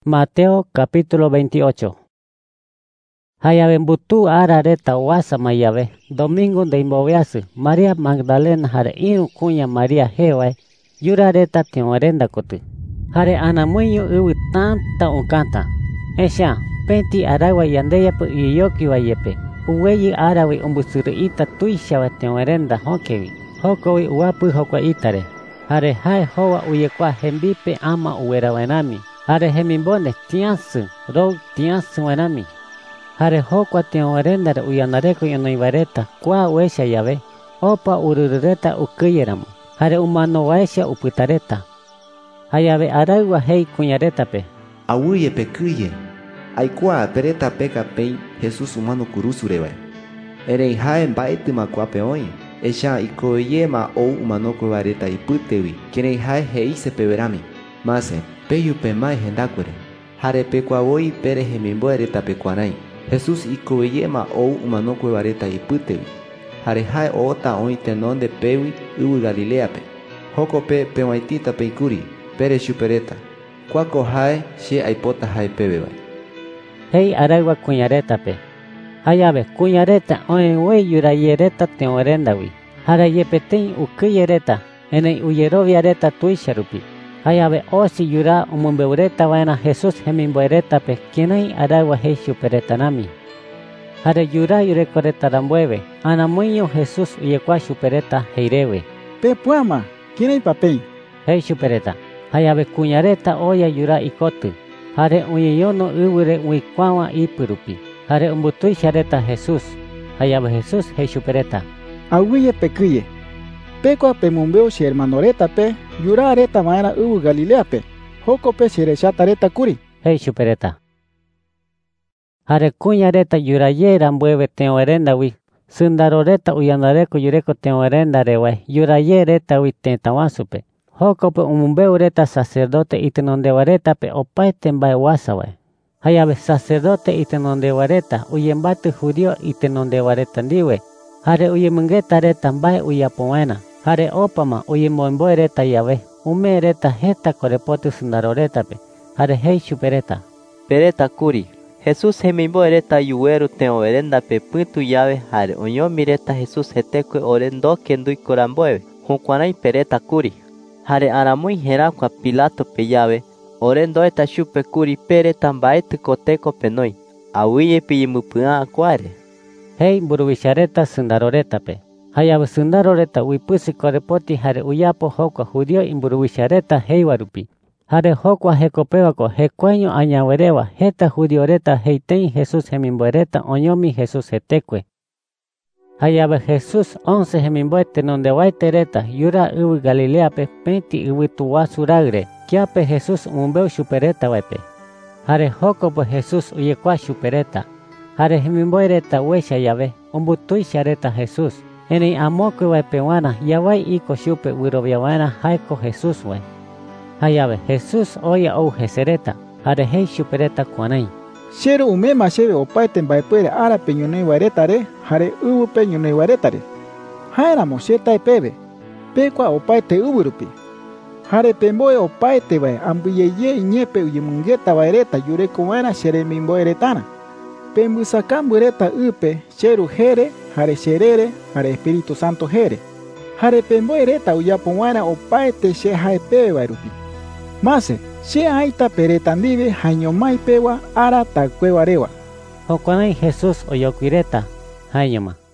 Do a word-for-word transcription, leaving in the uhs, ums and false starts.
Mateo capítulo veintiocho. Hayabe butu ara reta wasa mayabe, domingo de imbovease, María Magdalena hare iru kuña María hewae, yura reta teorenda kotu. Hare anamuño uwi tanta unkanta. Esha, penti arawa yandeyapu iyoki wayepe, uweyi arawi umbusuru ita tuishawa teorenda hokewi, hokowi uwapu hokwa itare. Hare hae hoa uyekwa hembipe ama uwera wenami. Hare hemimbone tiansu, rog tiansu wenami. Hare hokwa teorendare uyanareko yonoivareta, kwa uesha yabe, opa ururureta ukuyeramu. Hare umano waesha uputareta. Hayabe aragua hei kuñaretape. Awuye pekuye. Aikua pereta peka pei Jesus humano kurusurewe. Erei hae mbaeti makuape oi. Esha ikoye ma ou umanoko vareta iputewi. Kirei hae heise peverami. Mase, peyu pemai hendakwere. Hare pekuawoi pere hemimbo ereta pekuanai. Jesus ikoye ma ou umanoko vareta iputewi. Hare hae ota oi tenonde pewi uwu Galileape. Hokope pewaitita peikuri. Pere chupereta. Cuaco hae she aipota hae pebeba. Hei aragua kuñaretape. Hayabe kuñareta oen we yurayereta teorendawi. Hara yepetein ukuyereta. Ene uyeroviareta tuisharupi. Hayabe osi yura umumbeureta vaina Jesus hemimboeretape. Kienai aragua hei chupereta nami. Hara yura yurekoreta rambueve. Anamuño Jesus uyekwa chupereta heirewe. Pe puama, kienai papei. Hei chupereta. Hayabe kuñareta oya yura ikotu. Hare uyeyono uwire uikwawa ipurupi. Hare umbutui shareta Jesus. Hayabe Jesus hei chupereta. Aguye pekuye. Pekwa pe mumbeo shi hermanoreta pe. Yura areta maera uwu Galilea pe. Hoko pe shireshata reta kuri. Hei chupereta. Hare kuñareta yuraye rambueve teorenda wi. Sundaroreta uyanareko yureko teorenda rewe. Yuraye reta wi tentawasupe. Hokope umumbeureta sacerdote itenondewareta pe opaete mbae wasawe. Hayabe sacerdote itenondewareta uyembate judío itenondewareta ndiwe. Hare uyemungeta reta mbae uyapoena. Hare opama uyemboemboereta yabe. Umereta heta korepote sundaroreta pe. Hare hei chupereta. Pereta kuri. Jesus hemimboereta yuweru teoverenda pe putu yabe hare onyomireta Jesus hetekwe orendo kendui koramboeve. Hunkwanai pereta kuri. Hare aramui herakwa Pilato pe llave, orendoeta chupe kuri pere tambaete koteko penoi, awiye piyimupua akware. Hei buruvishareta sundaroreta pe. Hayabe sundaroreta uipusi korepoti hare uyapo hokwa judío imburuvishareta heiwarupi. Hare hokwa hekopewako hekuaño añawerewa heta judioreta heitein Jesus hemimboereta onyomi Jesus hetekwe. Hayabe Jesus once hemimboete nonde waitereta yura uwi Galilea pe penti uwi tuwasuragre kiape Jesus umbeu chupereta waipe. Hare hokopo Jesus uyekwa chupereta. Hare hemimboereta wesha yabe umbutui shareta Jesus. Eni amokwe waipe wana yawai iko chupe wiroviawana haiko Jesus wai. Hayabe Jesus oya ou jesereta. Hare hei chupereta kuanai. Shero umema shebe opaete mbaepuere ara peñonei waretare, hare ubu peñonei waretare. Haeramo sheta pebe. Pekwa opaete uburupi. Hare pemboe opaete bae ambuyeye iñepe uyemungeta waereta yureko wana sheremimboeretana. Pembusakambureta upe sheru jere, hare sherere, hare Espíritu Santo jere. Hare pemboereta uyapo wana opaete she hae pebe waerupi. Mase. She aita peretandive hañomai pewa ara tacuevarewa. Hokwanai Jesus oyokwireta, hayoma.